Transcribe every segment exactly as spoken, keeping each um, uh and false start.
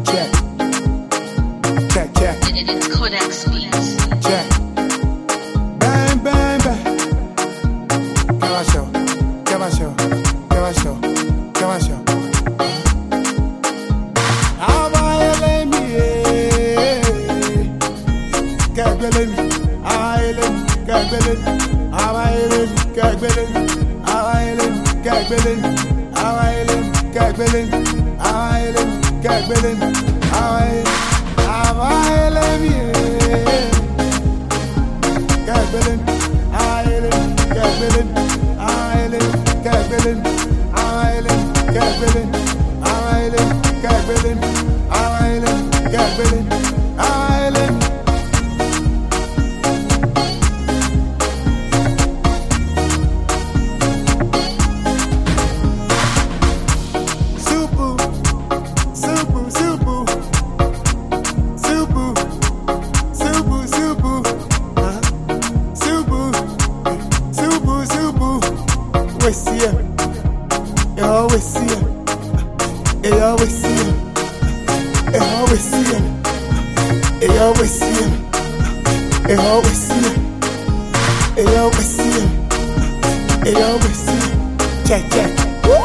Check. Check, check. It's Codex Beats. Check. Bang, bang, bang. ¿Qué pasó? ¿Qué pasó? ¿Qué pasó? ¿Qué pasó? Abaelemi, Kagbelemi, Abaelemi, Kagbelemi, Abaelemi, Kagbelemi, Abaelemi, Kagbelemi, Abaelemi, Kagbelemi, Abaelemi, Kagbelemi, Abaelemi, Abaelemi, Kagbelemi, Abaelemi, Kagbelemi, Abaelemi, Kagbelemi, Abaelemi, Kagbelemi, Abaelemi, Kagbelemi, Abaelemi, Kagbelemi, Abaelemi. Supu, supu, supu, supu, supu, supu, uh, supu, supu, supu. We see it, you always see it, you always see it, you always see it, you always see it, you always see it, you always see it, you always see it. Check, check. Woo!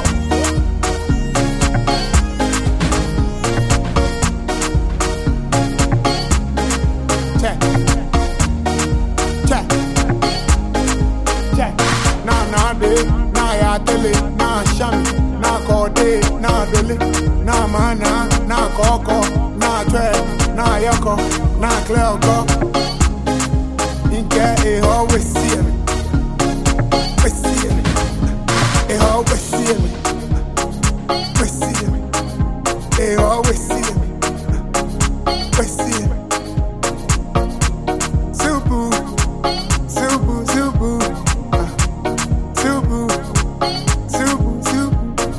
Check. Check. Check. Nah, nah, day. Nah, ya tele. Nah, shami. Nah, kode. Nah, dole. Nah, mana. Nah, koko. Nah, twe. Nah, yoko. Nah, clear go. Inke, eh, always see me. Always see me. Eh, always see me. Always see me. Eh, always see me. Always see me. Supu, supu, supu, uh, supu, supu, supu.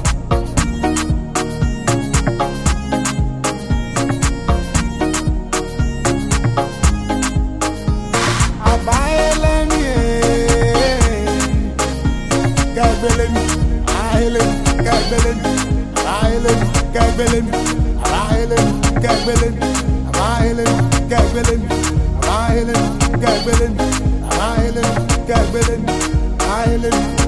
Abaelemi, Kagbelemi, Abaelemi, Kagbelemi, Abaelemi, Kagbelemi, Abaelemi, Kagbelemi, Abaelemi, Kagbelemi, Abaelemi, Kagbelemi, Abaelemi, Kagbelemi, Abaelemi.